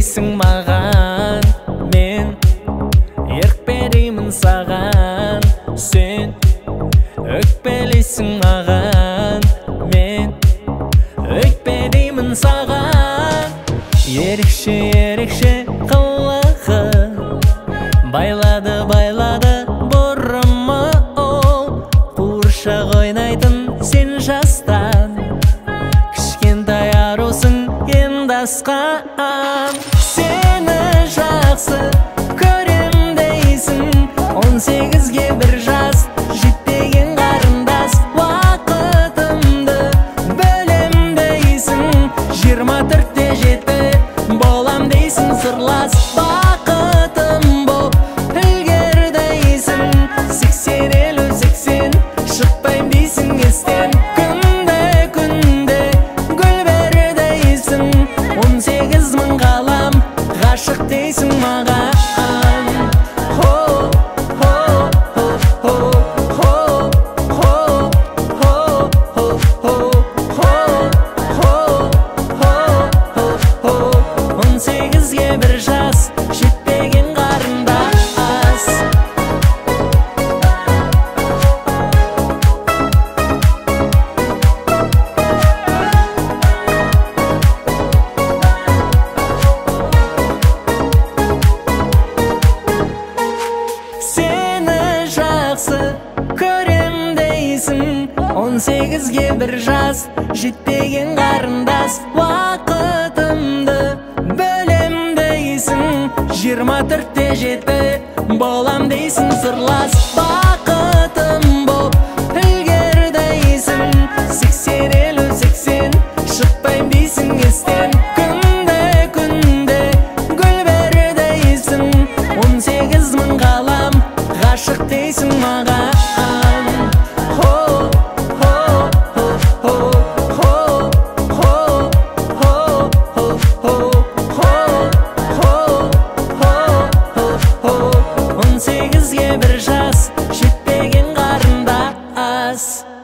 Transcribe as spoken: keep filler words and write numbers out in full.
дейсің маған, мен ерік береймін саған. Сен өкпелейсің маған, мен өкпелеймін саған. Ерекше ерекше қылығы байлады байлады бұрымы ол. Қуыршақ ойнайтын сен жастан, кішкентай арусың енді асқан. Сені жақсы көрем дейсің, он сегізге бір жас жетпеген қарындас. Уақытымды бөлем дейсің, жиырма төртте жеті болам дейсің сырлас. Бақытым боп ілгер дейсің, сексен елу сексен шықпайм дейсің естен. Күнде күнде гүл бер дейсің, он сегіз мың ғалам ғашық дейсің маған. он сегізге бір жас жетпеген қарындас. Сені жақсы көрем дейсің, он сегізге бір жас жетпеген қарындас. Уақытымды бөлем дейсің, жиырма төртте жеті болам дейсің сырлас.